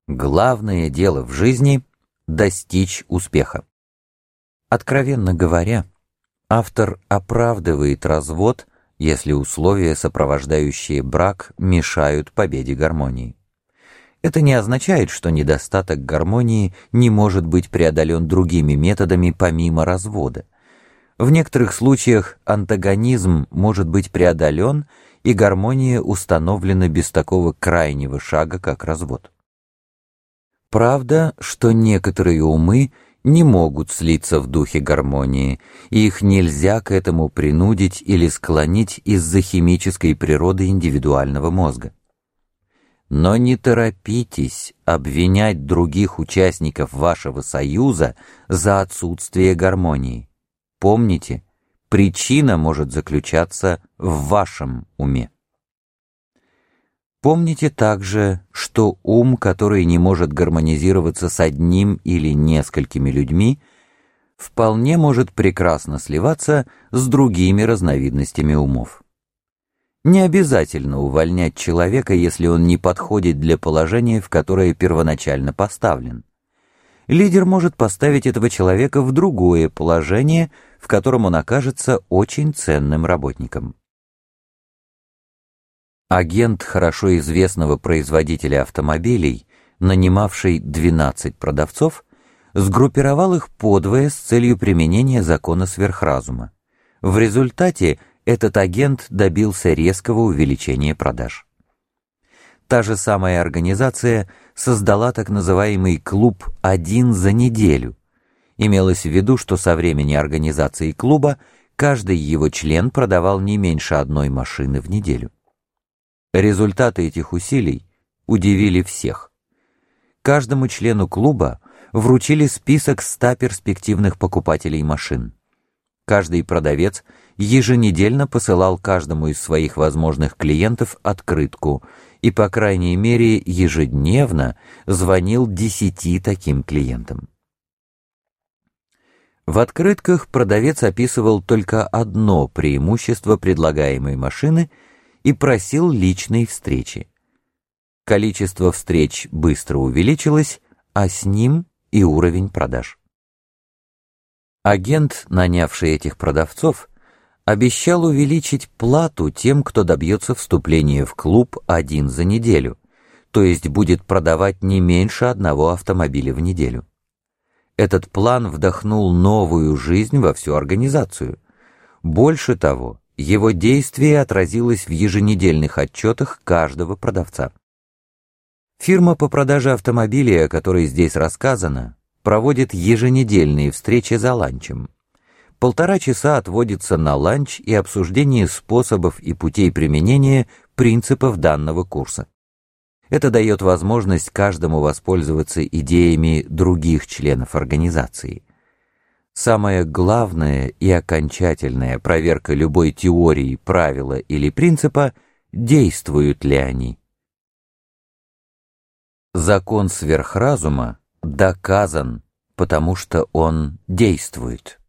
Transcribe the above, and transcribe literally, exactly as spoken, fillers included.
Главное дело в жизни — достичь успеха. Откровенно говоря, автор оправдывает развод, если условия, сопровождающие брак, мешают победе гармонии. Это не означает, что недостаток гармонии не может быть преодолен другими методами помимо развода. В некоторых случаях антагонизм может быть преодолен, и гармония установлена без такого крайнего шага, как развод. Правда, что некоторые умы не могут слиться в духе гармонии, и их нельзя к этому принудить или склонить из-за химической природы индивидуального мозга. Но не торопитесь обвинять других участников вашего союза за отсутствие гармонии. Помните, причина может заключаться в вашем уме. Помните также, что ум, который не может гармонизироваться с одним или несколькими людьми, вполне может прекрасно сливаться с другими разновидностями умов. Не обязательно увольнять человека, если он не подходит для положения, в которое первоначально поставлен. Лидер может поставить этого человека в другое положение, в котором он окажется очень ценным работником. Агент хорошо известного производителя автомобилей, нанимавший двенадцать продавцов, сгруппировал их подвое с целью применения закона сверхразума. В результате этот агент добился резкого увеличения продаж. Та же самая организация создала так называемый клуб «один за неделю». Имелось в виду, что со времени организации клуба каждый его член продавал не меньше одной машины в неделю. Результаты этих усилий удивили всех. Каждому члену клуба вручили список ста перспективных покупателей машин. Каждый продавец еженедельно посылал каждому из своих возможных клиентов открытку и, по крайней мере, ежедневно звонил десяти таким клиентам. В открытках продавец описывал только одно преимущество предлагаемой машины и просил личной встречи. Количество встреч быстро увеличилось, а с ним и уровень продаж. Агент, нанявший этих продавцов, обещал увеличить плату тем, кто добьется вступления в клуб один за неделю, то есть будет продавать не меньше одного автомобиля в неделю. Этот план вдохнул новую жизнь во всю организацию. Больше того, его действие отразилось в еженедельных отчетах каждого продавца. Фирма по продаже автомобилей, о которой здесь рассказано, проводит еженедельные встречи за ланчем. Полтора часа отводится на ланч и обсуждение способов и путей применения принципов данного курса. Это дает возможность каждому воспользоваться идеями других членов организации. Самая главная и окончательная проверка любой теории, правила или принципа — действуют ли они. Закон сверхразума доказан, потому что он действует.